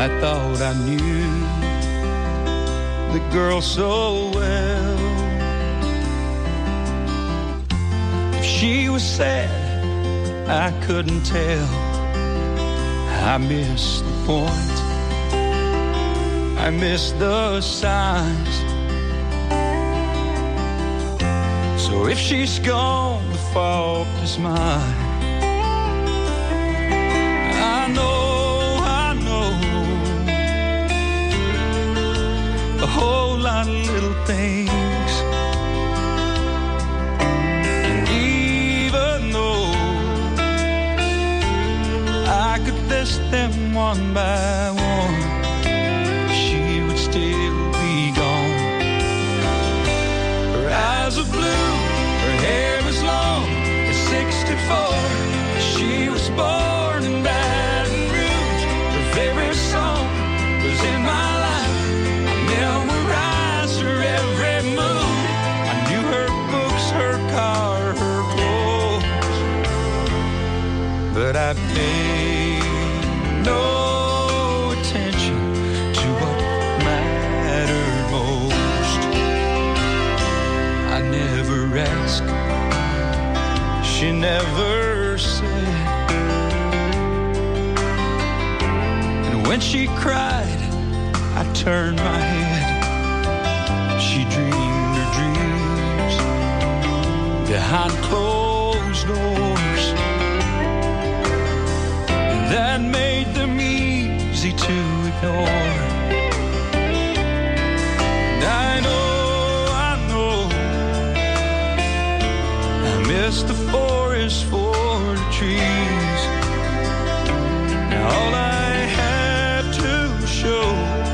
I thought I knew the girl so well. If she was sad, I couldn't tell. I missed the point, I missed the signs. So if she's gone, the fault is mine. I know a whole lot of little things, and even though I could list them one by one, she would still be gone. Her eyes are blue, her hair is long, at 64 she was born in Baton Rouge. Her favorite song was In My Life. I memorized her every move. I knew her books, her car, her clothes, but I paid no attention to what mattered most. I never asked, she never said, and when she cried, I turned my head. She dreamed her dreams behind closed doors, and that made them easy to ignore. And I know I miss the forest for the trees. Now all I have to show,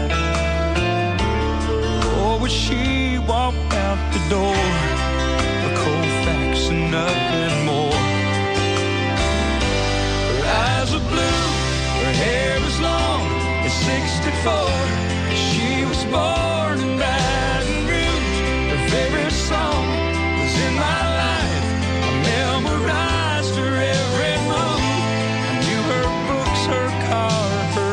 when she walked out the door, a cold fax and nothing more. Her eyes are blue, her hair is long, at 64 she was born in Baton Rouge. Her favorite song was In My Life. I memorized her every move. I knew her books, her car, her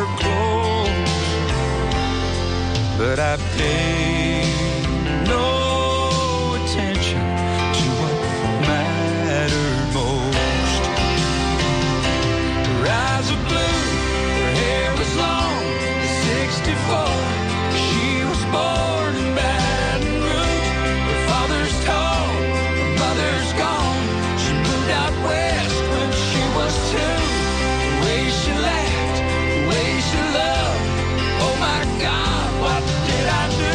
clothes, but I paid no attention to what mattered most. Her eyes are blue, her hair was long, 64 she was born in Baton Rouge. Her father's tall, her mother's gone. She moved out west when she was 2. The way she laughed, the way she loved, oh my God, what did I do?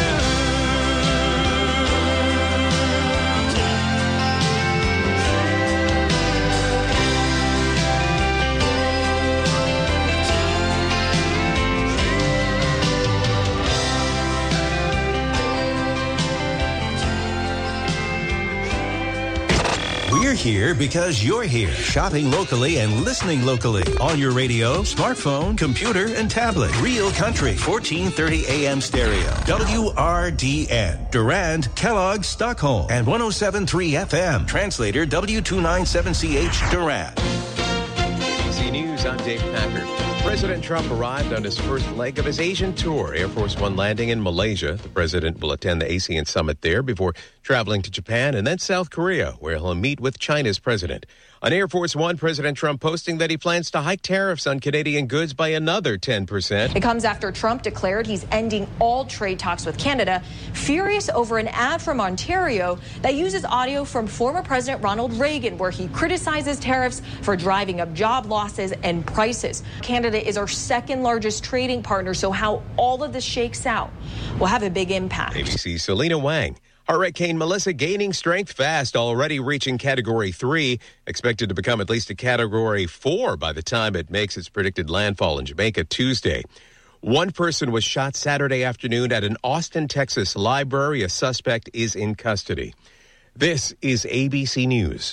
We're here because you're here, shopping locally and listening locally on your radio, smartphone, computer, and tablet. Real Country, 1430 AM stereo. WRDN, Durand, Kellogg, Stockholm, and 107.3 FM. Translator W297CH, Durand. ABC News, I'm Dave Packard. President Trump arrived on his first leg of his Asian tour, Air Force One landing in Malaysia. The president will attend the ASEAN summit there before traveling to Japan and then South Korea, where he'll meet with China's president. On Air Force One, President Trump posting that he plans to hike tariffs on Canadian goods by another 10%. It comes after Trump declared he's ending all trade talks with Canada, furious over an ad from Ontario that uses audio from former President Ronald Reagan, where he criticizes tariffs for driving up job losses and prices. Canada is our second largest trading partner, so how all of this shakes out will have a big impact. ABC's Selena Wang. Hurricane Melissa gaining strength fast, already reaching Category 3, expected to become at least a Category 4 by the time it makes its predicted landfall in Jamaica Tuesday. One person was shot Saturday afternoon at an Austin, Texas library. A suspect is in custody. This is ABC News.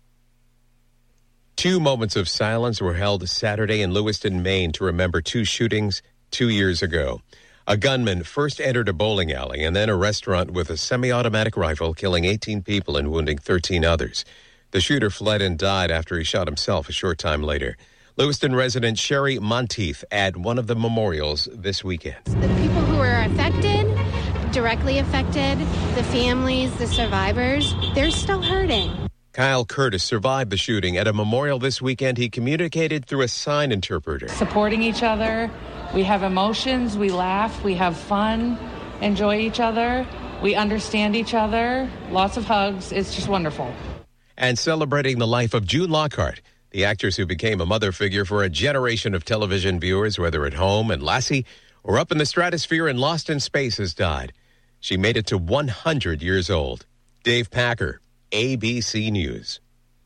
2 moments of silence were held Saturday in Lewiston, Maine to remember 2 shootings 2 years ago. A gunman first entered a bowling alley and then a restaurant with a semi-automatic rifle, killing 18 people and wounding 13 others. The shooter fled and died after he shot himself a short time later. Lewiston resident Sherry Monteith at one of the memorials this weekend. The people who are affected, directly affected, the families, the survivors, they're still hurting. Kyle Curtis survived the shooting. At a memorial this weekend, he communicated through a sign interpreter. Supporting each other. We have emotions. We laugh. We have fun. Enjoy each other. We understand each other. Lots of hugs. It's just wonderful. And celebrating the life of June Lockhart, the actress who became a mother figure for a generation of television viewers, whether at home in Lassie or up in the stratosphere and Lost in Space, has died. She made it to 100 years old. Dave Packer, ABC News.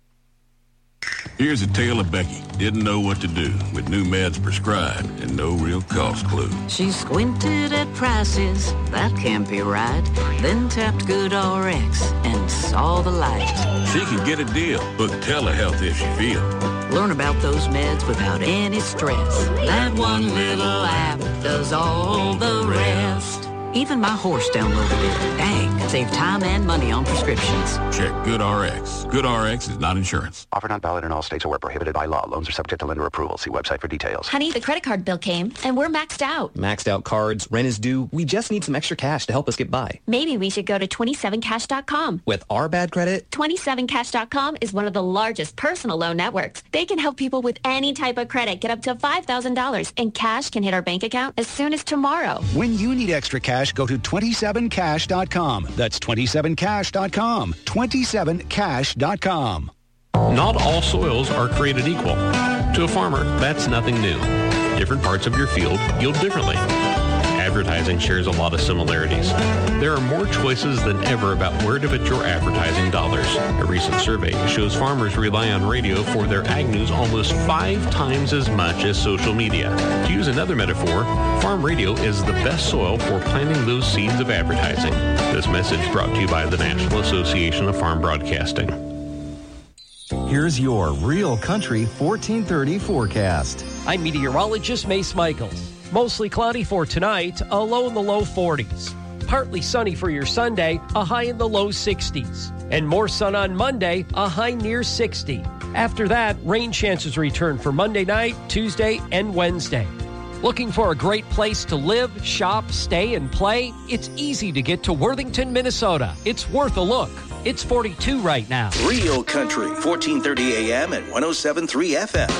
Here's a tale of Becky. Didn't know what to do with new meds prescribed and no real cost clue. She squinted at prices, that can't be right. Then tapped GoodRx and saw the light. She can get a deal. Book telehealth if she feels. Learn about those meds without any stress. That one little app does all the rest. Even my horse downloaded it. Dang, save time and money on prescriptions. Check GoodRx. GoodRx is not insurance. Offer not valid in all states or where prohibited by law. Loans are subject to lender approval. See website for details. Honey, the credit card bill came, and we're maxed out. Maxed out cards, rent is due. We just need some extra cash to help us get by. Maybe we should go to 27cash.com. With our bad credit? 27cash.com is one of the largest personal loan networks. They can help people with any type of credit get up to $5,000, and cash can hit our bank account as soon as tomorrow. When you need extra cash, go to 27cash.com. That's 27cash.com. 27cash.com. Not all soils are created equal. To a farmer, that's nothing new. Different parts of your field yield differently. Advertising shares a lot of similarities. There are more choices than ever about where to put your advertising dollars. A recent survey shows farmers rely on radio for their ag news almost 5 times as much as social media. To use another metaphor, farm radio is the best soil for planting those seeds of advertising. This message brought to you by the National Association of Farm Broadcasting. Here's your Real Country 1430 forecast. I'm meteorologist Mace Michaels. Mostly cloudy for tonight, a low in the low 40s. Partly sunny for your Sunday, a high in the low 60s. And more sun on Monday, a high near 60. After that, rain chances return for Monday night, Tuesday, and Wednesday. Looking for a great place to live, shop, stay, and play? It's easy to get to Worthington, Minnesota. It's worth a look. It's 42 right now. Real Country, 1430 AM and 107.3 FM.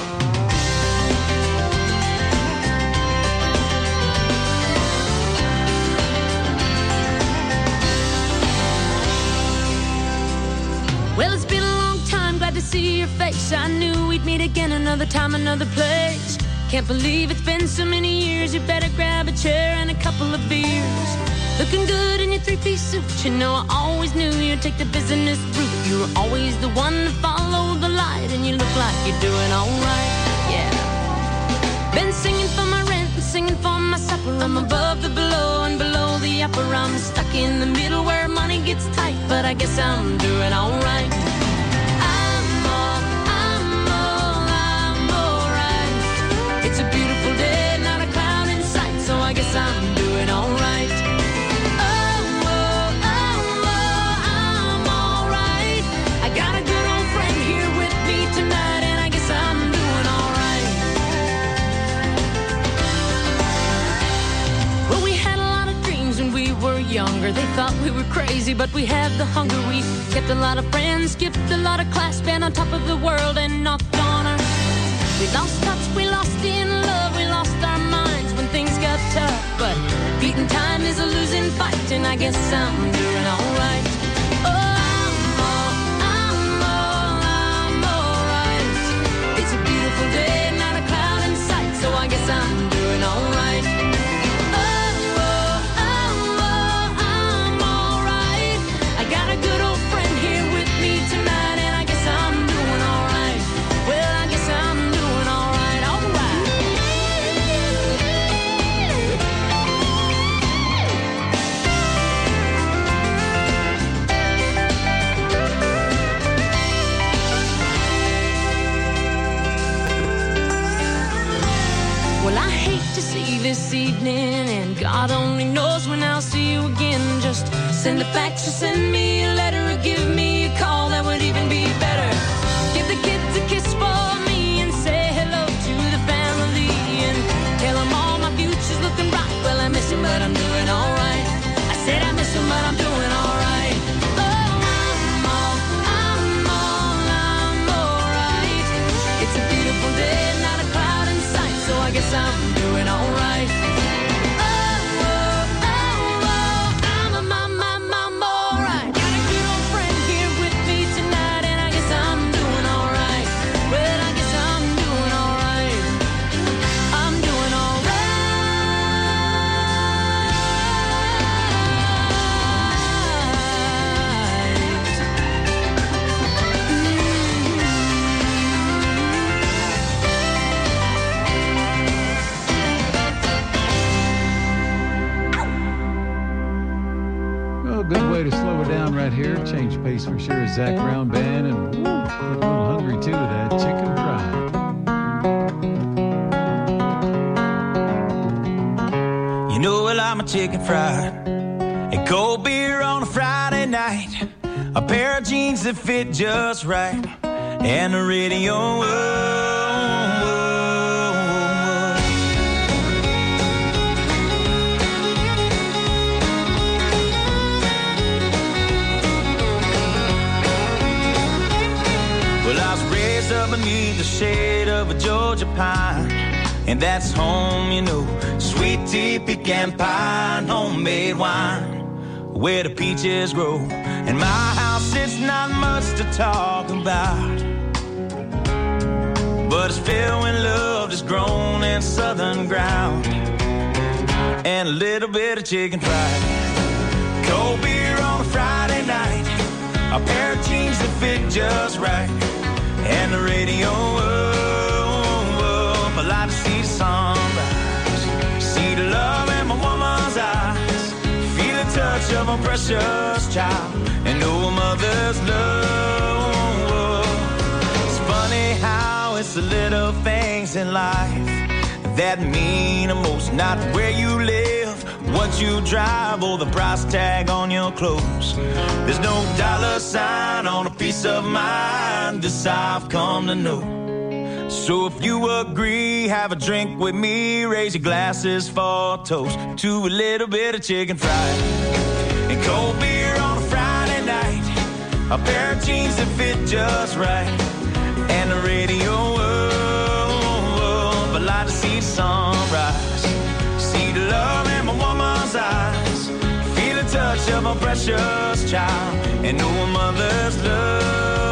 Well, it's been a long time, glad to see your face. I knew we'd meet again another time, another place. Can't believe it's been so many years. You better grab a chair and a couple of beers. Looking good in your 3-piece suit. You know I always knew you'd take the business route. You were always the one to follow the light, and you look like you're doing all right, yeah. Been singing for my rent and singing for my supper. I'm above the below and below the upper. I'm stuck in the middle where money gets tight, but I guess I'm doing all right. I'm all right. It's a beautiful day, not a cloud in sight, so I guess I'm doing all right. I'm all right. I got a good old friend here with me tonight, and I guess I'm doing all right. Well, we had a lot of dreams when we were younger. They thought we were crazy, but we had the hunger. We kept a lot of friends, skipped a lot of class, been on top of the world and knocked on our. We lost touch, we lost in love, we lost our minds when things got tough. But beating time is a losing fight, and I guess I'm doing all right. I'm all right. It's a beautiful day, not a cloud in sight, so I guess I'm doing all right. I'm all right. I got a good old friend here with me tonight, and I guess I'm doing all right. Well, I guess I'm doing all right, all right. Well, I hate to see this evening, and God only knows when I'll see you again. Just send a fax or send me a letter or give me a call, that would even be better. Give the kids a kiss for me and say hello to guess I'm doing alright. I'm alright. Got a good old friend here with me tonight, and I guess I'm doing alright. Well, I guess I'm doing alright. I'm doing alright. Well, good way to slow it down right here. Change pace for sure. Zach Brown Band, and woo, a little hungry too. That chicken fried. You know, well, I'm a chicken fried. A cold beer on a Friday night. A pair of jeans that fit just right. And the radio. Well, I was raised up beneath the shade of a Georgia pine. And that's home, you know. Sweet tea, pecan pie, and homemade wine. Where the peaches grow. In my house, it's not much to talk about. But it's filled with love that's grown in southern ground. And a little bit of chicken fried. Cold beer on a Friday night. A pair of jeans that fit just right. And the radio up. I like to see the sunrise. See the love in my woman's eyes. Feel the touch of a precious child. And know a mother's love. It's funny how it's the little things in life that mean the most. Not where you live, what you drive, or the price tag on your clothes. There's no dollar sign on a peace of mind. This I've come to know. So if you agree, have a drink with me. Raise your glasses for a toast to a little bit of chicken fried. And cold beer on a Friday night. A pair of jeans that fit just right. And the radio up. I like to see the sunrise. See the love in my woman's eyes. Feel the touch of a precious child. And know a mother's love.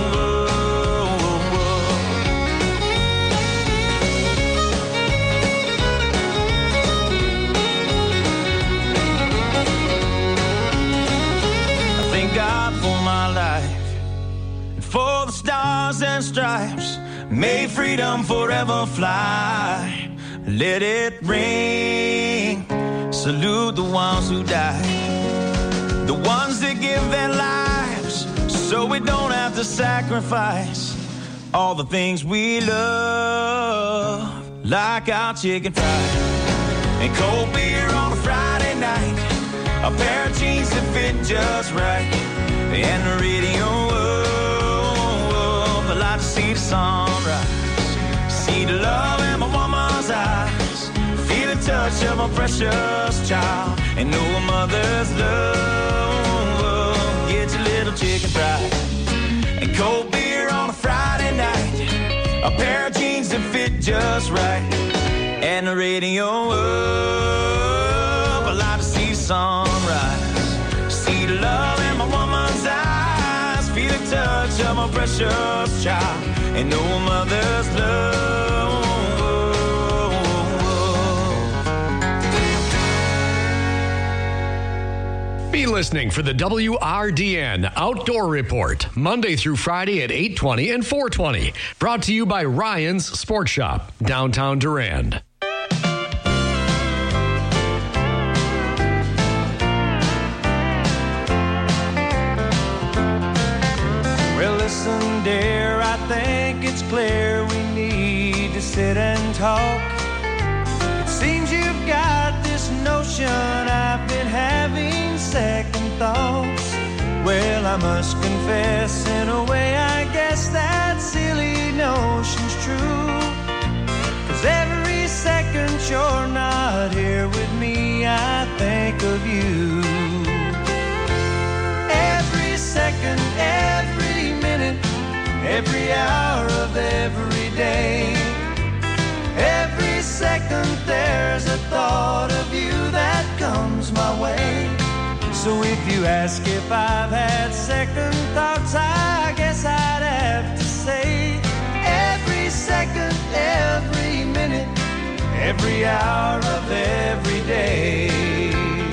God for my life, and for the stars and stripes. May freedom forever fly. Let it ring. Salute the ones who died, the ones that give their lives so we don't have to sacrifice all the things we love, like our chicken fried and cold beer on a Friday night. A pair of jeans that fit just right. And the radio up. I like to see the sunrise. See the love in my woman's eyes. Feel the touch of a precious child. And know a mother's love. Get your little chicken fried. And cold beer on a Friday night. A pair of jeans that fit just right. And the radio up. I like to see the sunrise. See the love in my woman's eyes. Feel the touch of my precious child. And know a mother's love. Be listening for the WRDN Outdoor Report, Monday through Friday at 8:20 and 4:20. Brought to you by Ryan's Sports Shop, downtown Durand. Well, listen, dear, I think it's clear we need to sit and talk. It seems you've got this notion I've been having second thoughts. Well, I must confess, in a way, I guess that silly notion's true. 'Cause every second you're not here with me, I think of you. Every second, every minute, every hour of every day, every second So if you ask if I've had second thoughts, I guess I'd have to say every second, every minute, every hour of every day.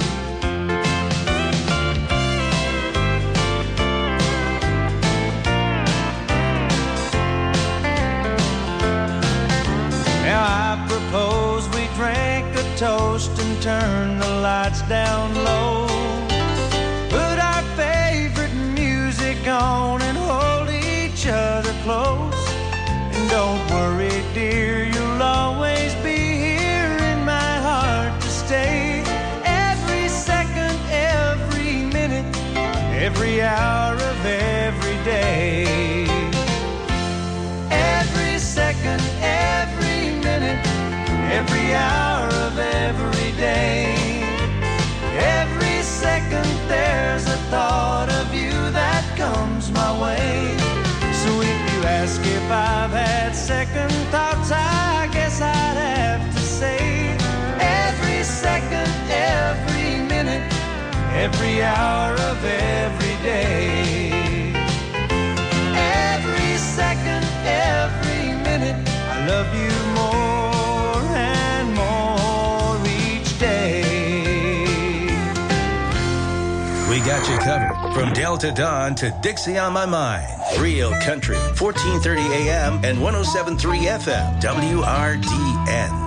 Now I propose we drink a toast and turn the lights down low. Put our favorite music on and hold each other close. And don't worry, dear, you'll always be here in my heart to stay. Every second, every minute, every hour of every day. Every second, every minute, every hour of every day. Every second there's a thought of you that comes my way. So if you ask if I've had second thoughts, I guess I'd have to say every second, every minute, every hour of every day. Every second, every minute, I love you more and more each day. We got you covered from Delta Dawn to Dixie on My Mind. Real Country, 1430 AM and 107.3 FM, WRDN.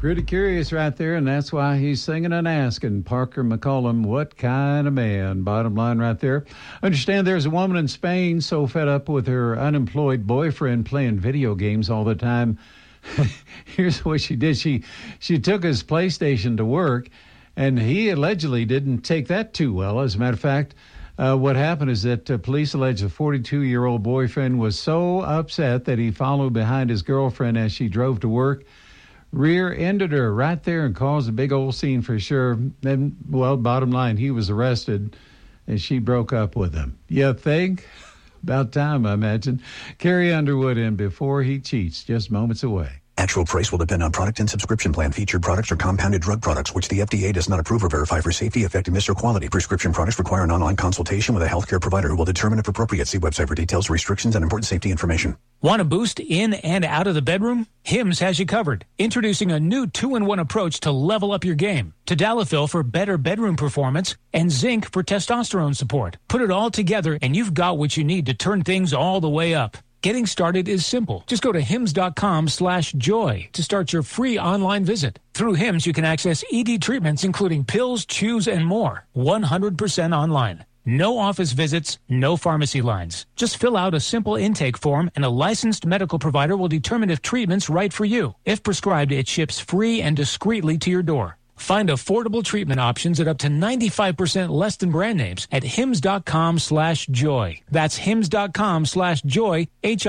Pretty curious right there, and that's why he's singing and asking Parker McCollum, what kind of man? Bottom line right there. Understand there's a woman in Spain so fed up with her unemployed boyfriend playing video games all the time. Here's what she did. She took his PlayStation to work, and he allegedly didn't take that too well. As a matter of fact, what happened is that police allege the 42-year-old boyfriend was so upset that he followed behind his girlfriend as she drove to work, rear-ended her right there and caused a big old scene for sure. Then, well, bottom line, he was arrested, and she broke up with him. You think? About time, I imagine. Carrie Underwood in Before He Cheats, just moments away. Actual price will depend on product and subscription plan. Featured products are compounded drug products, which the FDA does not approve or verify for safety, effectiveness, or quality. Prescription products require an online consultation with a healthcare provider who will determine if appropriate. See website for details, restrictions, and important safety information. Want a boost in and out of the bedroom? Hims has you covered. Introducing a new 2-in-1 approach to level up your game. Tadalafil for better bedroom performance and zinc for testosterone support. Put it all together and you've got what you need to turn things all the way up. Getting started is simple. Just go to hims.com/joy to start your free online visit. Through Hims, you can access ED treatments including pills, chews, and more. 100% online. No office visits, no pharmacy lines. Just fill out a simple intake form and a licensed medical provider will determine if treatment's right for you. If prescribed, it ships free and discreetly to your door. Find affordable treatment options at up to 95% less than brand names at hims.com/joy. That's hims.com/joy,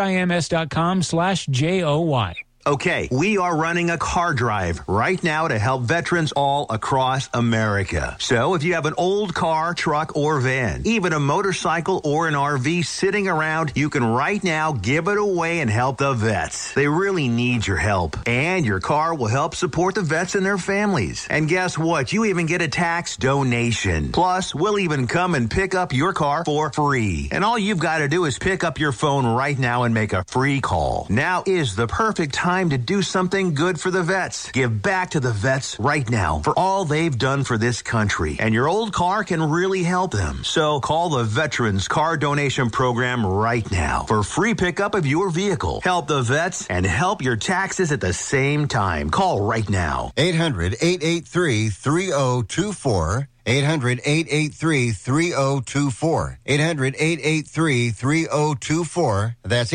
HIMS.com/JOY. Okay, we are running a car drive right now to help veterans all across America. So if you have an old car, truck, or van, even a motorcycle or an RV sitting around, you can right now give it away and help the vets. They really need your help. And your car will help support the vets and their families. And guess what? You even get a tax donation. Plus, we'll even come and pick up your car for free. And all you've got to do is pick up your phone right now and make a free call. Now is the perfect time to do something good for the vets. Give back to the vets right now for all they've done for this country. And your old car can really help them. So call the Veterans Car Donation Program right now for free pickup of your vehicle. Help the vets and help your taxes at the same time. Call right now. 800-883-3024. 800-883-3024. 800-883-3024. That's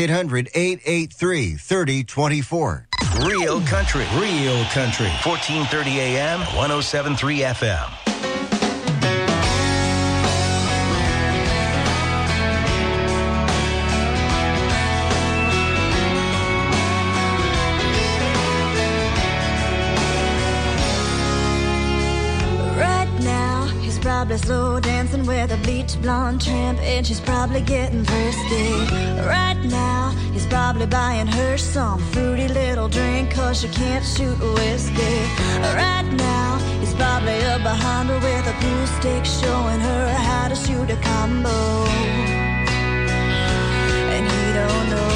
800-883-3024. Real country. Real country. 1430 AM, 107.3 FM. Probably slow dancing with a bleach blonde tramp, and she's probably getting thirsty. Right now, he's probably buying her some fruity little drink, 'cause she can't shoot whiskey. Right now, he's probably up behind her with a pool stick, showing her how to shoot a combo. And he don't know.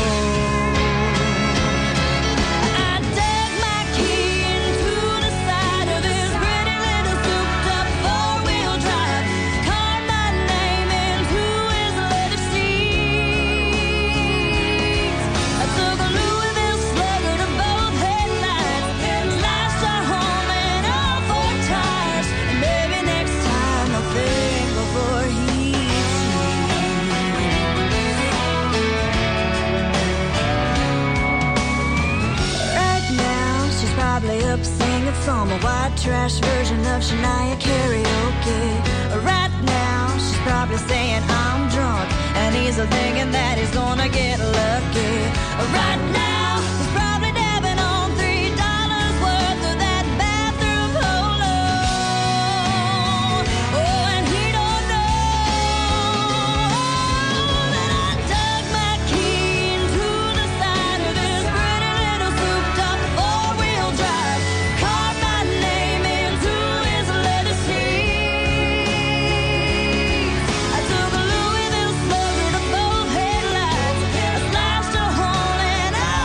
Up singing some white trash version of Shania karaoke. Right now, she's probably saying I'm drunk, and he's thinking that he's gonna get lucky. Right now, he's probably dabbing on $3 worth of that bathroom polo. Oh, and he don't know that I dug my key into the side of this pretty little souped-up four-wheel drive. Took a Louisville slugger to both headlights. I slashed a hole and I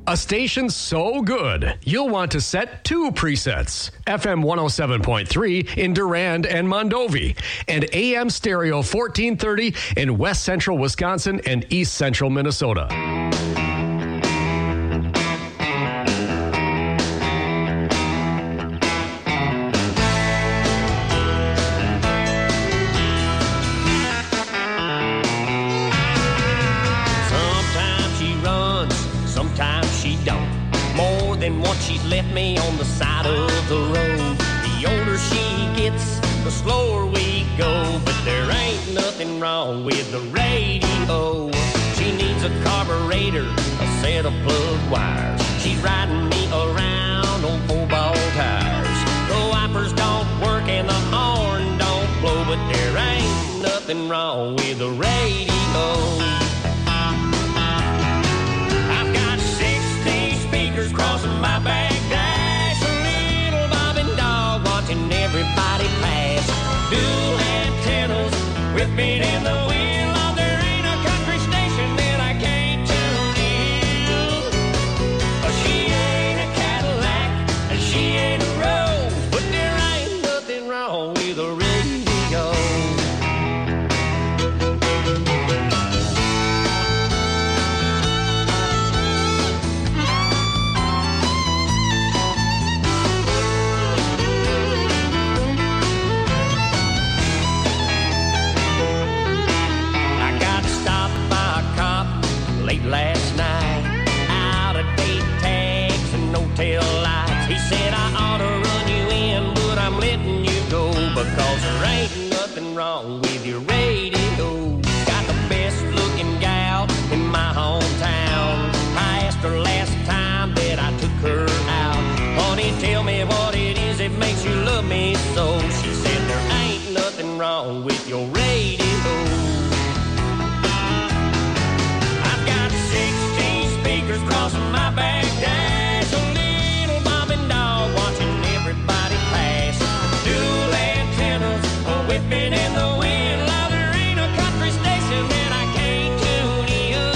A station so good, you'll want to set 2 presets. FM 107.3 in Durand and Mondovi, and AM stereo 1430 in West Central Wisconsin and East Central Minnesota. Once she's left me on the side of the road. The older she gets, the slower we go. But there ain't nothing wrong with the radio. She needs a carburetor, a set of plug wires. She's riding me around on 4-ball tires. The wipers don't work and the horn don't blow. But there ain't nothing wrong with the radio. Crossing my back dash, a little bobbing dog watching everybody pass. Dual antennas whipping in the wind. Oh, there ain't a country station that I can't tune in. She ain't a Cadillac and she ain't a Rose, but there ain't nothing wrong with a radio. Last night, out of date tags and no tail lights. He said I ought to run you in, but I'm letting you go because there ain't nothing wrong with your radio. Got the best looking gal in my hometown. I asked her last time that I took her out. Honey, tell me what it is that makes you love me so. She said there ain't nothing wrong with your radio. Crossing my back dash, a little bobbing dog watching everybody pass. Dual antennas whipping in the wind. Now there ain't a country station that I can't tune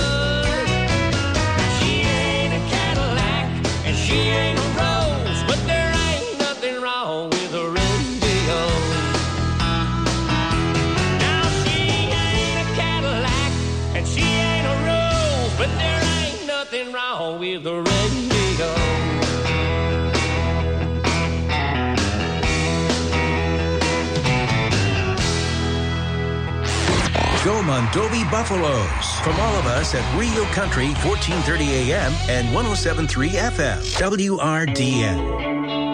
in. She ain't a Cadillac and she ain't a Rose, but there ain't nothing wrong with the radio. Now she ain't a Cadillac and she ain't a Rose, but there ain't nothing wrong with the radio. Go Mondovi Buffaloes. From all of us at Radio Country 1430 AM and 107.3 FM. WRDN.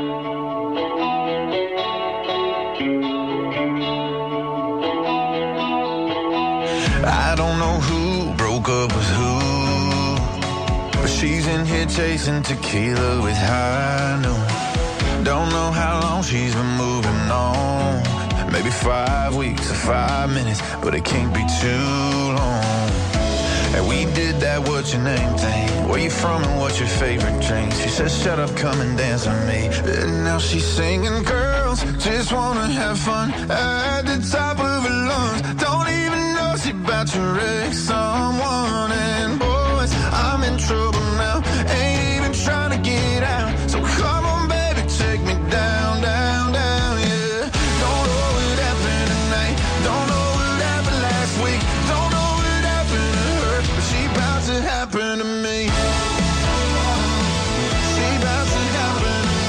I don't know who broke up with who, but she's in here chasing tequila with high noon. Don't know how long she's been moving on. Maybe 5 weeks or 5 minutes, but it can't be too long. And we did that what's your name thing. Where you from and what's your favorite drink? She says shut up, come and dance with me. And now she's singing, girls just wanna have fun at the top of her lungs. Don't even know she about to wreck someone. And boys, I'm in trouble now, ain't even trying to get out. So come on baby, take me down, down, down, yeah. Don't know what happened tonight, don't know what happened last week, don't know what happened to her, but she about to happen to me. She about to happen to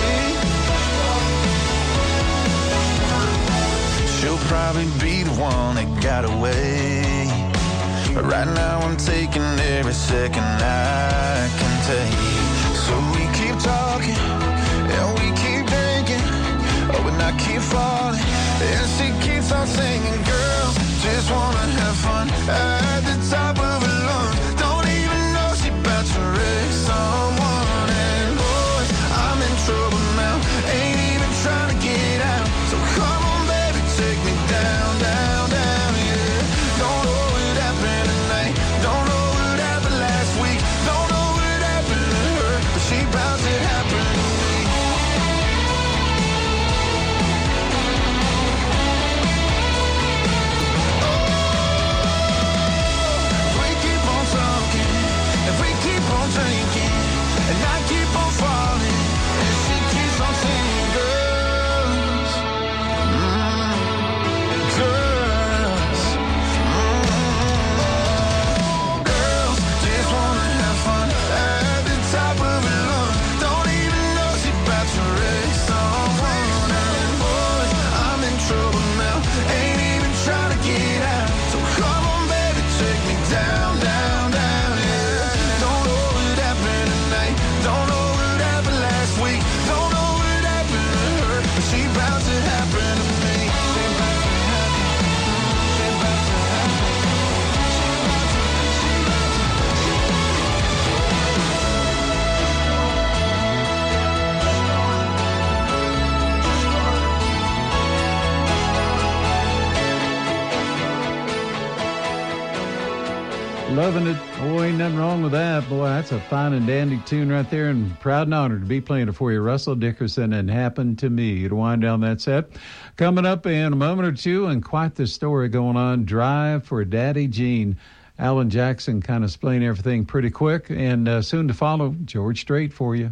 me. She'll probably be the one that got away, but right now I'm taking every second I can take. So we keep talking and we keep drinking, oh, and I keep falling and she keeps on singing, girls just wanna have fun at the top of her lungs. Don't even know she about to wreck someone. And boys, I'm in trouble now, ain't even trying to get out. So come on baby, take me down, down, down, yeah. Don't know what happened tonight, don't know what happened last week, don't know what happened to her, but she about to happen to me. Loving it. Oh, ain't nothing wrong with that. Boy, that's a fine and dandy tune right there, and proud and honored to be playing it for you. Russell Dickerson and Happened to Me to wind down that set. Coming up in a moment or two, and quite the story going on, Drive for Daddy Gene. Alan Jackson kind of explained everything pretty quick, and soon to follow, George Strait for you.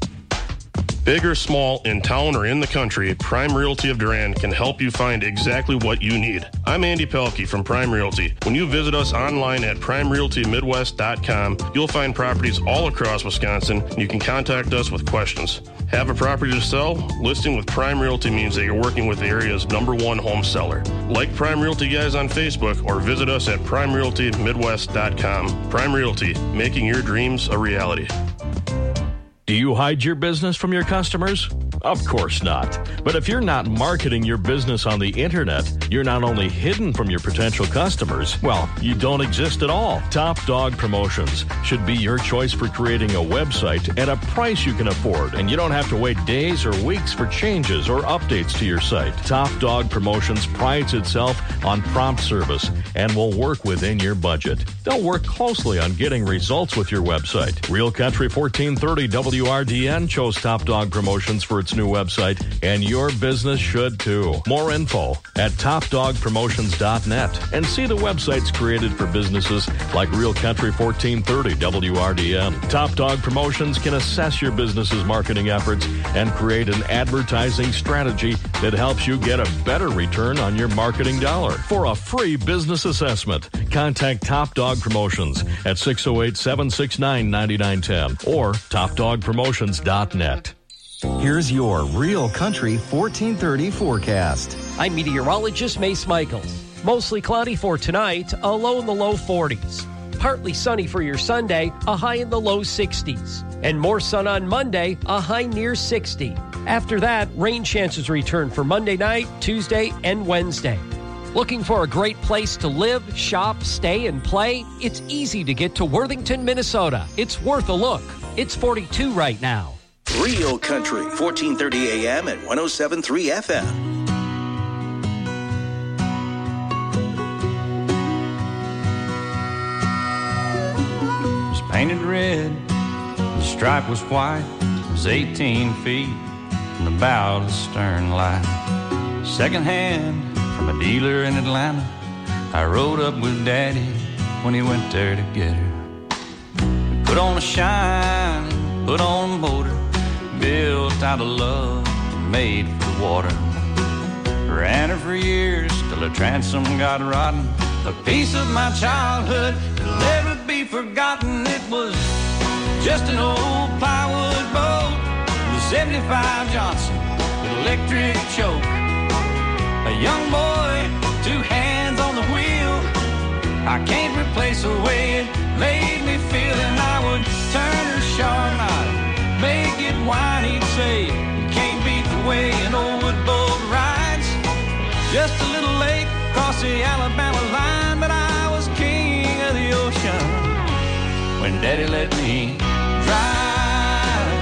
Big or small, in town or in the country, Prime Realty of Durand can help you find exactly what you need. I'm Andy Pelkey from Prime Realty. When you visit us online at primerealtymidwest.com, you'll find properties all across Wisconsin. You can contact us with questions. Have a property to sell? Listing with Prime Realty means that you're working with the area's #1 home seller. Like Prime Realty guys on Facebook or visit us at primerealtymidwest.com. Prime Realty, making your dreams a reality. Do you hide your business from your customers? Of course not. But if you're not marketing your business on the internet, you're not only hidden from your potential customers, well, you don't exist at all. Top Dog Promotions should be your choice for creating a website at a price you can afford, and you don't have to wait days or weeks for changes or updates to your site. Top Dog Promotions prides itself on prompt service and will work within your budget. They'll work closely on getting results with your website. Real Country 1430 WRDN chose Top Dog Promotions for its new website, and your business should too. More info at topdogpromotions.net, and see the websites created for businesses like Real Country 1430 WRDN. Top Dog Promotions can assess your business's marketing efforts and create an advertising strategy that helps you get a better return on your marketing dollar. For a free business assessment, contact Top Dog Promotions at 608-769-9910 or topdogpromotions.net. Here's your Real Country 1430 forecast. I'm meteorologist Mace Michaels. Mostly cloudy for tonight, a low in the low 40s. Partly sunny for your Sunday, a high in the low 60s. And more sun on Monday, a high near 60. After that, rain chances return for Monday night, Tuesday, and Wednesday. Looking for a great place to live, shop, stay, and play? It's easy to get to Worthington, Minnesota. It's worth a look. It's 42 right now. Real Country, 1430 AM at 107.3 FM. It was painted red, the stripe was white. It was 18 feet from the bow to the stern light. Second hand from a dealer in Atlanta, I rode up with Daddy when he went there to get her. We put on a shine, put on a motor, built out of love, made for the water. Ran her for years till her transom got rotten. A piece of my childhood that'll never be forgotten. It was just an old plywood boat with a 75 Johnson with electric choke. A young boy, 2 hands on the wheel. I can't replace the way it made me feel. And I would turn her sharp knife, make it whine. He'd say, you can't beat the way an old wood boat rides. Just a little late across the Alabama line, but I was king of the ocean when Daddy let me drive.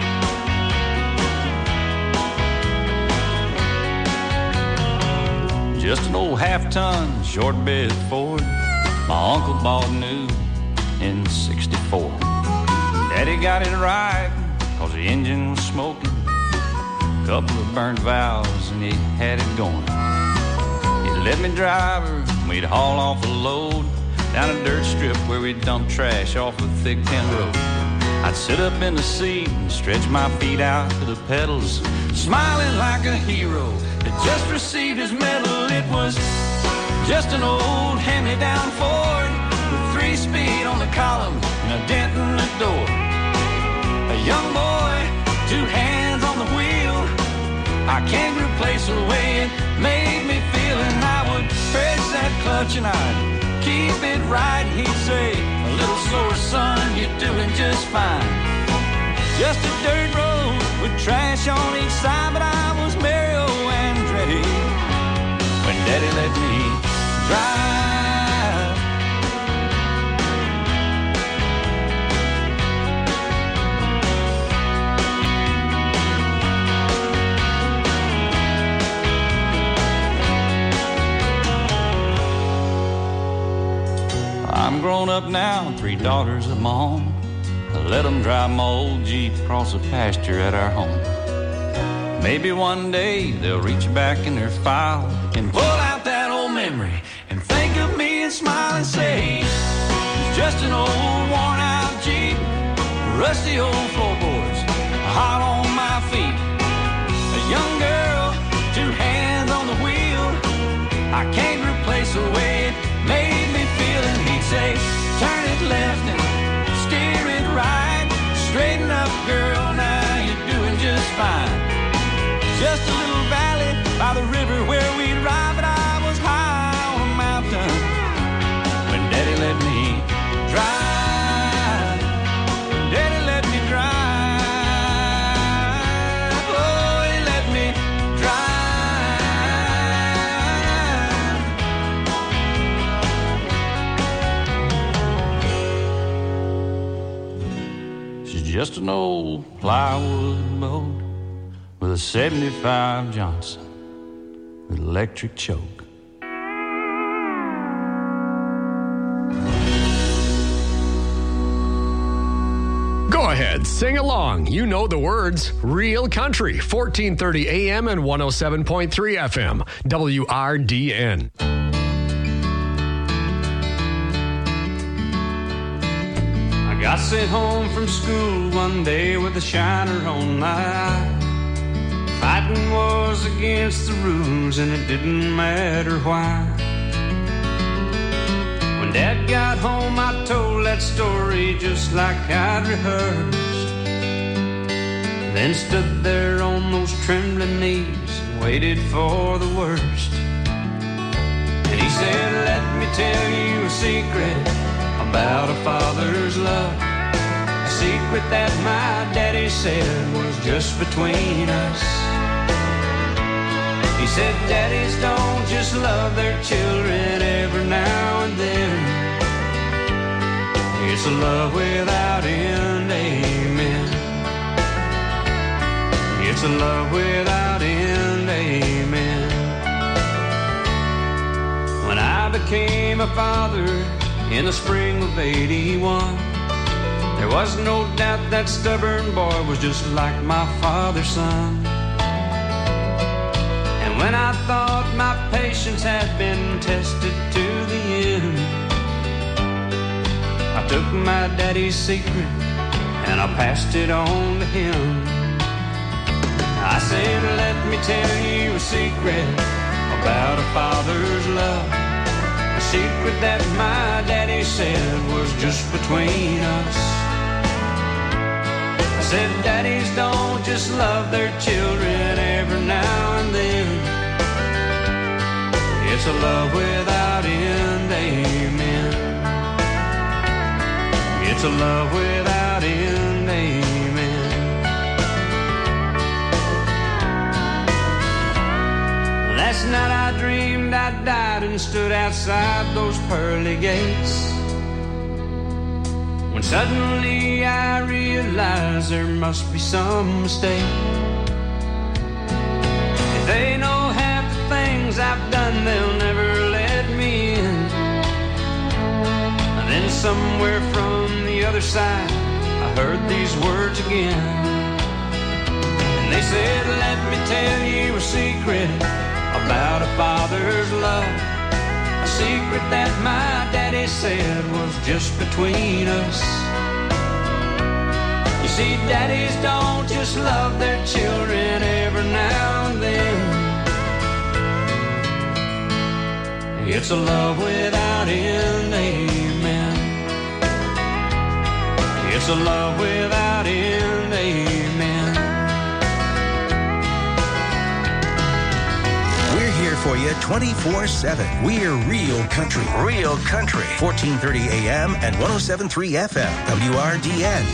Just an old half-ton short bed Ford my uncle bought new in '64. Daddy got it right, cause the engine was smoking, couple of burnt valves, and he had it going. He'd let me drive her, we'd haul off a load down a dirt strip where we'd dump trash off a thick tin road. I'd sit up in the seat and stretch my feet out to the pedals, smiling like a hero that just received his medal. It was just an old hand-me-down Ford with 3-speed on the column and a dent in the door. A young boy, 2 hands on the wheel. I can't replace the way it made me feel. And I would press that clutch and I'd keep it right. And he'd say, a little sore son, you're doing just fine. Just a dirt road with trash on each side, but I was Mario Andretti when Daddy let me drive. I'm I'm grown up now, 3 daughters of my own. I let them drive my old Jeep across the pasture at our home. Maybe one day they'll reach back in their file and pull out that old memory and think of me and smile and say, it's just an old worn out Jeep, rusty old floorboards, hot on my feet. A young girl, 2 hands on the wheel, I can't replace the way it made me feel. And he'd say, turn it left and steer it right, straighten up girl, now you're doing just fine. Just a little valley by the river where we'd ride, but I was high on a mountain when Daddy let me drive. Daddy let me drive. Oh, he let me drive. She's just an old plywood boat with a 75 Johnson with electric choke. Go ahead, sing along. You know the words. Real Country, 1430 AM and 107.3 FM, WRDN. I got sent home from school one day with a shiner on my eye. Fighting was against the rules and it didn't matter why. When Dad got home I told that story just like I'd rehearsed. Then stood there on those trembling knees and waited for the worst. And he said, let me tell you a secret about a father's love. A secret that my daddy said was just between us. He said, daddies don't just love their children every now and then. It's a love without end, amen. It's a love without end, amen. When I became a father in the spring of '81, there was no doubt that stubborn boy was just like my father's son. When I thought my patience had been tested to the end, I took my daddy's secret and I passed it on to him. I said, let me tell you a secret about a father's love. A secret that my daddy said was just between us. I said, daddies don't just love their children every now and then. It's a love without end, amen. It's a love without end, amen. Last night I dreamed I died and stood outside those pearly gates, when suddenly I realized there must be some mistake. If they know half the things I've done, they'll never let me in. And then somewhere from the other side I heard these words again. And they said, let me tell you a secret about a father's love. A secret that my daddy said was just between us. You see, daddies don't just love their children every now and then. It's a love without end, amen. It's a love without end, amen. We're here for you 24/7. We're Real Country. Real Country. 1430 AM and 107.3 FM. WRDN.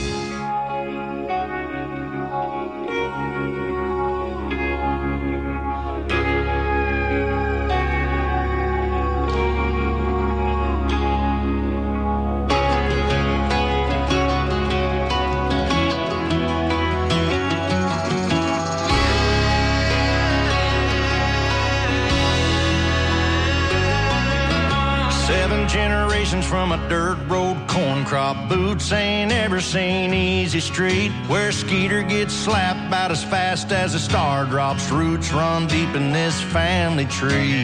generations from a dirt road corn crop. Boots ain't ever seen easy street where Skeeter gets slapped about as fast as a star drops. Roots run deep in this family tree.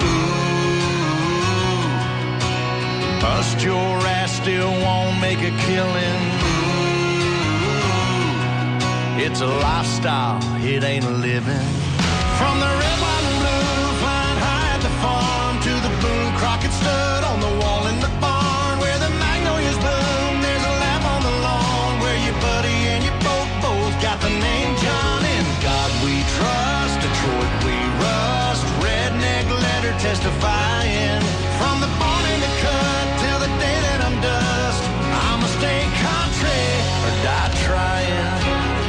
Bust your ass, still won't make a killing. It's a lifestyle, it ain't a living. From the red, white, and blue, flying high at the farm, to the Boone Crockett stud on the wall in the barn, where the magnolias bloom, there's a laugh on the lawn, where your buddy and your both got the name John. In God we trust, Detroit we rust, redneck letter testifying. From the barn in the cut till the day that I'm dust, I'ma stay country or die trying.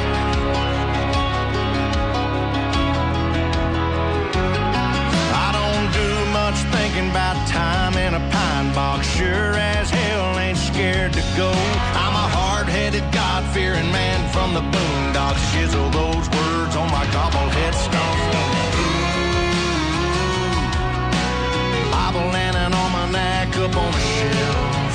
Thinking about time in a pine box, sure as hell ain't scared to go. I'm a hard-headed, God-fearing man from the boondocks. Chisel those words on my gobblehead stone. Bible landing on my neck up on a shelf.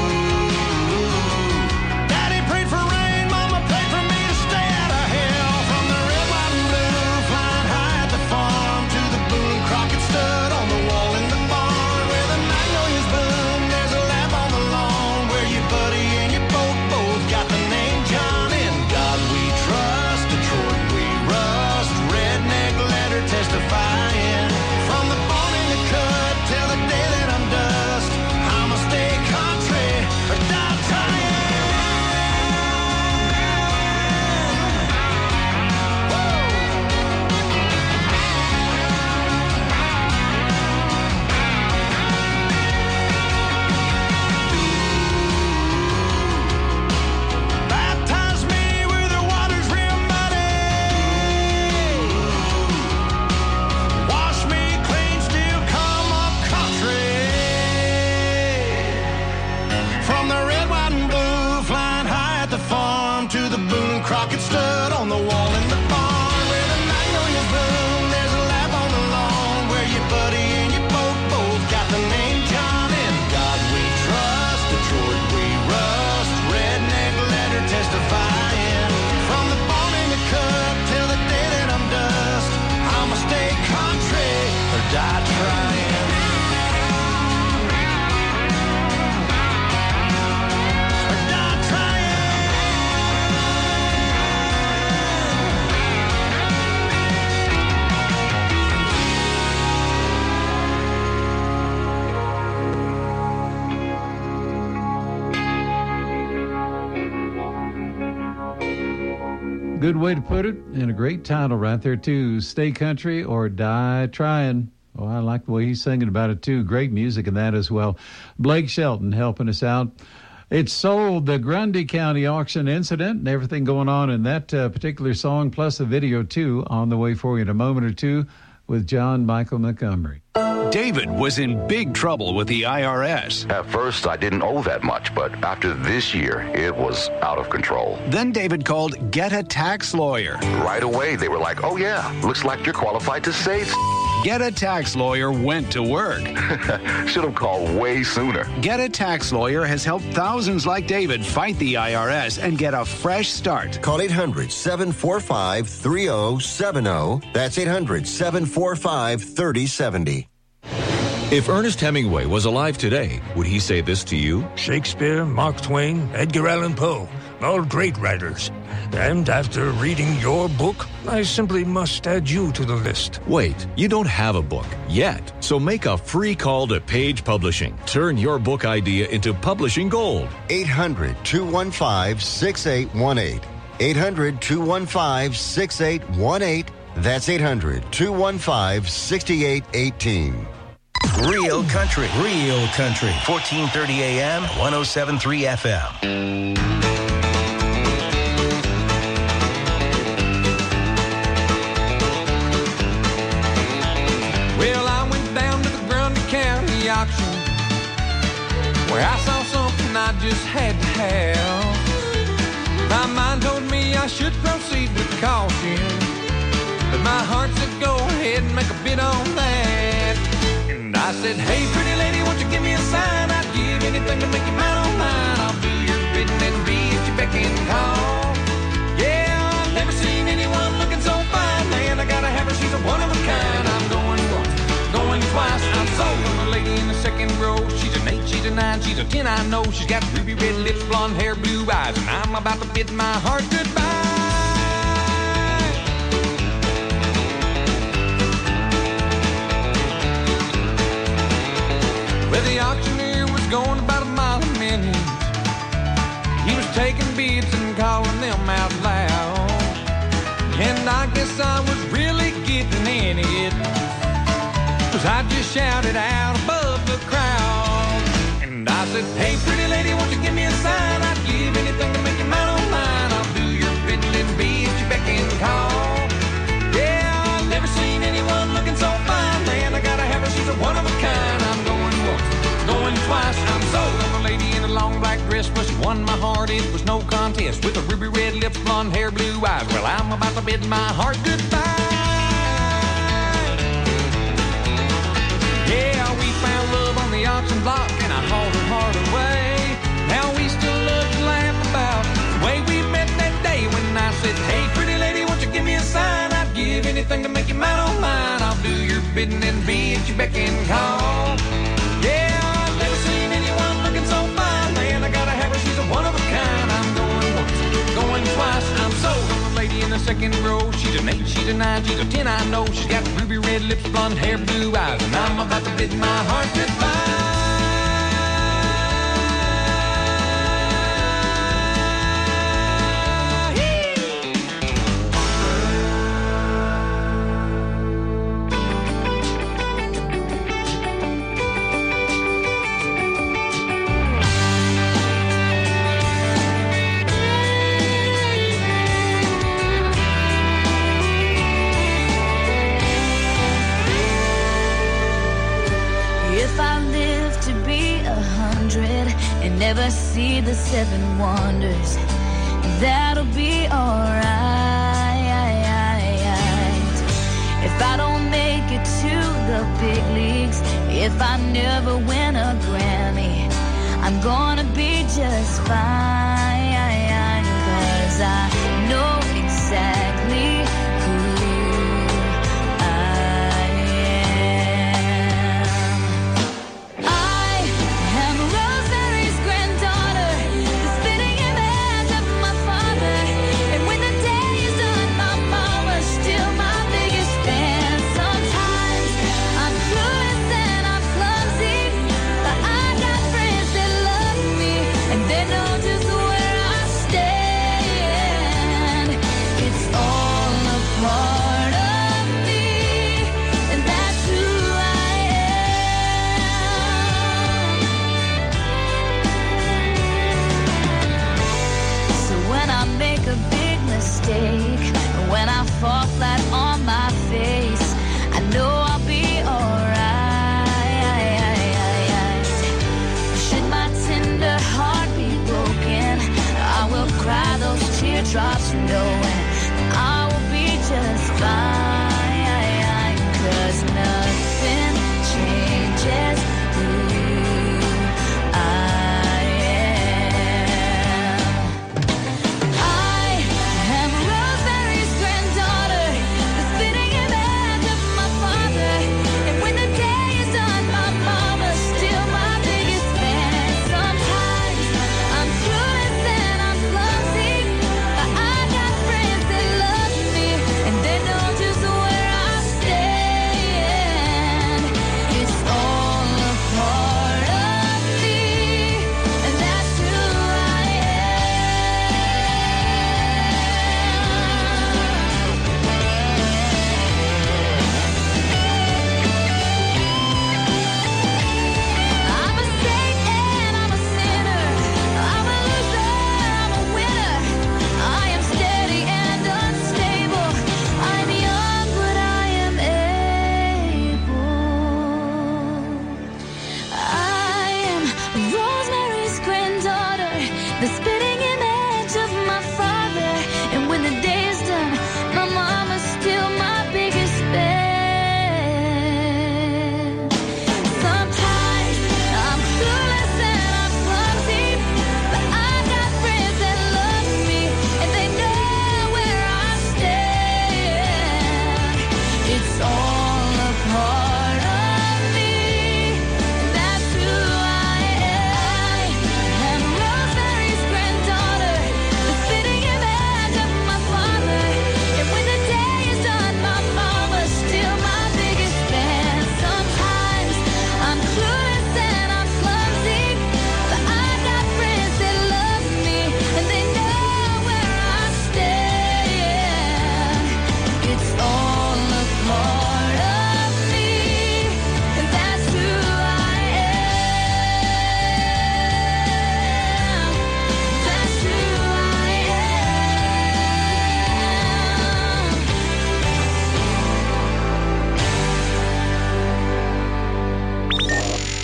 Daddy prayed for rain, Mama prayed for me to stay out of hell. From the red, white, and blue, flying high at the farm, to the Boone Crockett stud on the wall in the barn, where the magnolias bloom, there's a lamp on the lawn, where your buddy and your both got the name John. In God we trust, Detroit we rust, redneck letter testifying. From the barn in the cut till the day that I'm dust, I'ma stay country or die trying. Baptize me where the water's real muddy. Wash me clean, still come up country. From the red, white, and blue, flying high at the farm, to the Boone Crockett stud on the wall in the barn, where the magnolias bloom, there's a laugh on the lawn, where your buddy and your both got the name John. In God we trust, Detroit we rust, redneck letter testifying. From the barn in the cut till the day that I'm dust, I'ma stay country or die trying. Or die trying. Good way to put it, and a great title right there, too. Stay country or die trying. Oh, I like the way he's singing about it, too. Great music in that as well. Blake Shelton helping us out. It's sold, the Grundy County auction incident and everything going on in that particular song, plus a video, too, on the way for you in a moment or two with John Michael Montgomery. David was in big trouble with the IRS. At first, I didn't owe that much, but after this year, it was out of control. Then David called Get a Tax Lawyer. Right away, they were like, oh yeah, looks like you're qualified to say Get a Tax Lawyer went to work. Should have called way sooner. Get a Tax Lawyer has helped thousands like David fight the IRS and get a fresh start. Call 800-745-3070. That's 800-745-3070. If Ernest Hemingway was alive today, would he say this to you? Shakespeare, Mark Twain, Edgar Allan Poe, all great writers. And after reading your book, I simply must add you to the list. Wait, you don't have a book yet, so make a free call to Page Publishing. Turn your book idea into publishing gold. 800-215-6818. 800-215-6818. That's 800-215-6818. Real country. 1430 AM, 107.3 FM. Well, I went down to the Grundy County auction, where I saw something I just had to have. My mind told me I should proceed with caution, but my heart said go ahead and make a bid on that. And I said, hey, pretty lady, won't you give me a sign? 9, she's a 10, I know. She's got ruby red lips, blonde hair, blue eyes, and I'm about to bid my heart goodbye. Well, the auctioneer was going about a mile a minute. He was taking bids and calling them out loud. And I guess I was really getting in it, 'cause I just shouted out above the crowd. And I said, hey, pretty lady, won't you give me a sign? I'd give anything to make you mine on mine. I'll do your bidding and be at your beck and call. Yeah, I've never seen anyone looking so fine. Man, I gotta have her, she's a one of a kind. I'm going once, going twice. I'm sold on a lady in a long black dress, but she won my heart, it was no contest. With her ruby red lips, blonde hair, blue eyes. Well, I'm about to bid my heart goodbye. Yeah, we found love on the auction block, and I hauled her heart away. Now we still love to laugh about the way we met that day when I said, hey, pretty lady, won't you give me a sign? I'd give anything to make you mine on mine. I'll do your bidding and be at your beck and call. Yeah, I've never seen anyone looking so fine. Man, I gotta have her, she's a one of a kind. I'm going once, going twice. I'm sold on the lady in the second row. She's an 8, she's a 9, she's a 10, I know. She's got ruby red lips, blonde hair, blue eyes, and I'm about to bid my heart goodbye. And never see the 7 wonders, that'll be alright. If I don't make it to the big leagues, if I never win a Grammy, I'm gonna be just fine, 'cause I know exactly who I am. I am Rosemary's granddaughter, the spitting image of my father. And when the day is done, my mama's still my biggest fan. Sometimes I'm clueless and I'm clumsy, but I got friends that love me, and they know just where I stand. It's all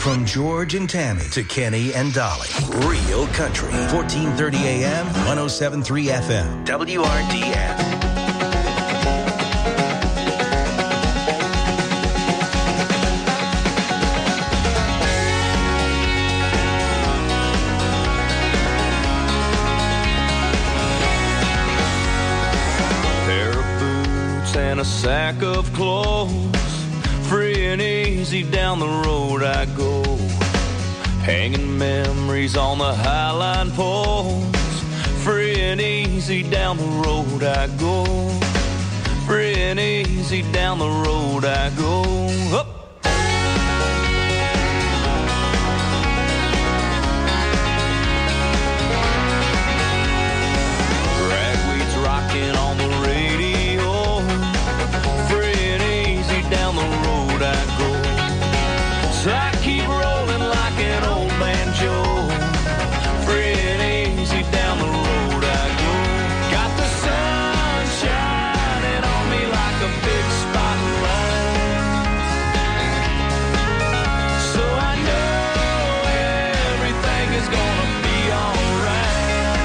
From George and Tammy to Kenny and Dolly. Real Country. 1430 AM, 107.3 FM. WRDN. And a sack of clothes, free and easy down the road I go, hanging memories on the highline poles. Free and easy down the road I go, free and easy down the road I go. Up. Ragweed's rocking on the radio, down the road I go. So I keep rolling like an old banjo. Free and easy down the road I go. Got the sun shining on me like a big spotlight. So I know everything is gonna be alright.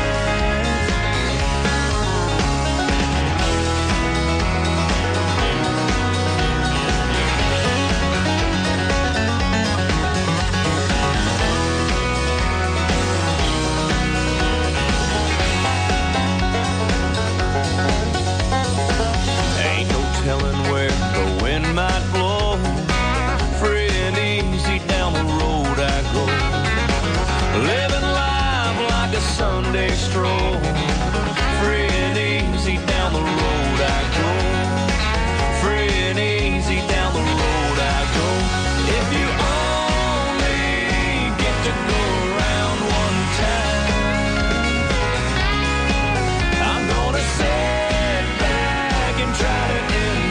Telling where the wind might blow. Free and easy down the road I go, living life like a Sunday stroll. Free and easy down the road I go, free and easy down the road I go. If you only get to go around one time, I'm gonna sit back and try to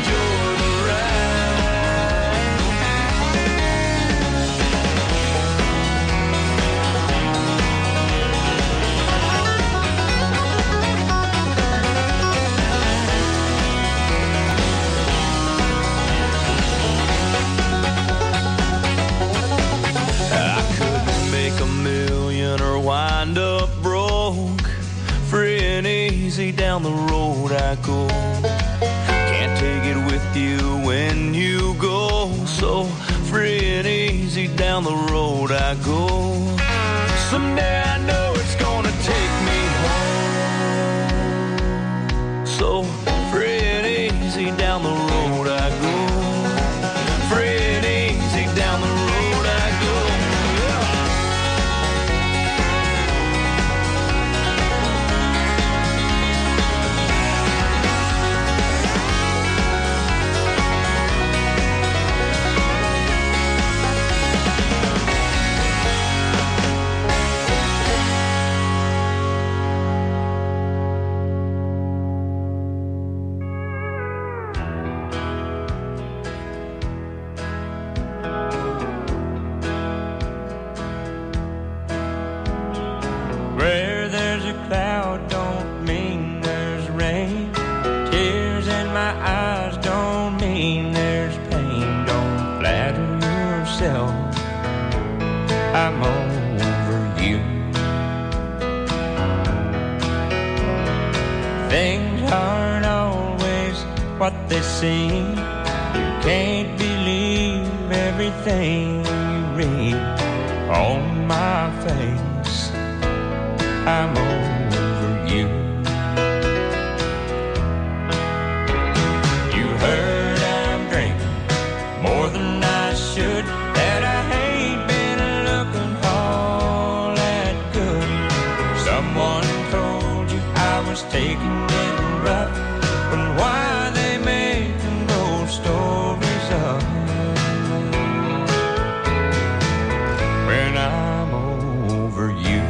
wind up broke. Free and easy down the road I go. Can't take it with you when you go. So free and easy down the road I go. Someday I know it's gonna take me home. So free and easy down the road I go. Free and easy down the road I go. Where there's a cloud don't mean there's rain. Tears in my eyes don't mean there's pain. Don't flatter yourself, I'm over you. Things aren't always what they seem. You can't believe everything you read on my face. I'm over you. You heard I'm drinking more than I should, that I ain't been looking all that good. Someone told you I was taking it rough, but why they making those stories up when I'm over you?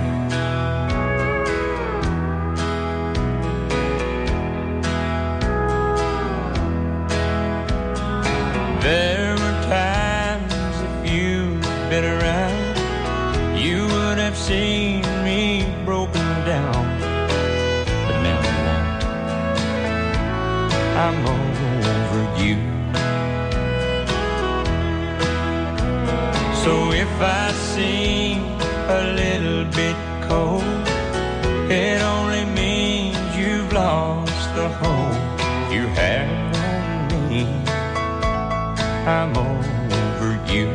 There were times if you'd been around, you would have seen me broken down. But now you won't. I'm over you. So if I seem a little bit cold, it only means you've lost the hope you had on me. I'm over you.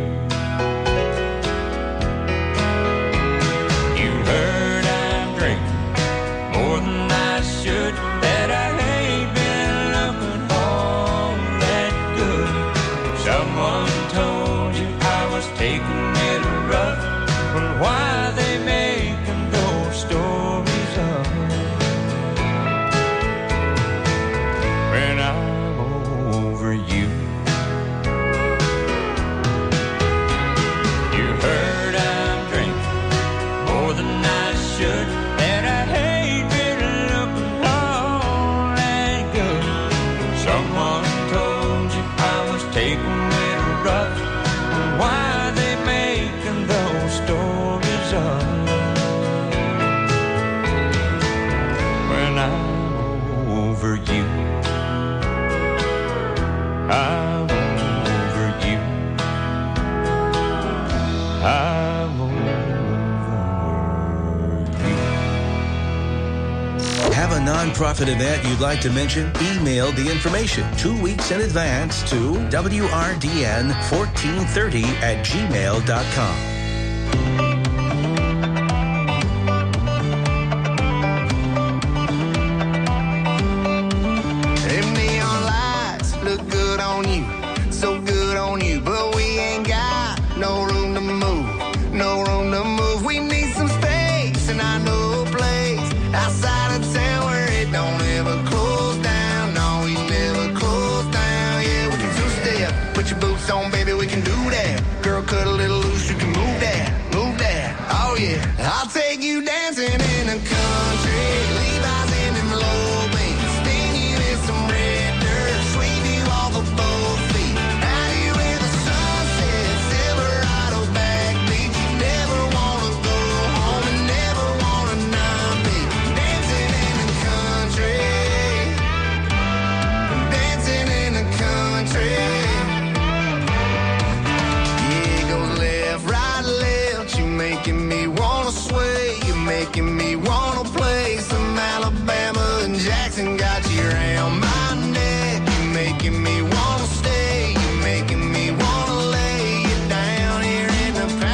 You heard I'm drinking more than I should, that I ain't been looking all that good. Someone told you I was taking it rough. Well, why they making those stories up when I'm over you? You heard I'm drinking more than I should, and I ain't been looking all that good. Someone told you I was taking it rough. Well, why they making those stories up when I'm over you? I'm over you. I'm Have a nonprofit event you'd like to mention? Email the information 2 weeks in advance to wrdn1430@gmail.com. Them neon lights look good on you, so good on you, but we ain't got no room to move, no room to move. We need some space, and I know a place outside of town where it don't ever close down. No, we never close down. Yeah, we can two-step, put your boots on, baby, we can do that. Girl, cut a little loose, you can move that, move that. Oh yeah, I'll take you dancing in the country, Levi's in them low beams, spin you in some red dirt, sweep you off of both feet. Out here in the sunset, Silverado backbeat. You never wanna go home and never wanna not be dancing in the country, dancing in the country. Yeah, it goes left, right, left. You making me wanna sway. You're making me wanna play some Alabama and Jackson. Got you around my neck. You're making me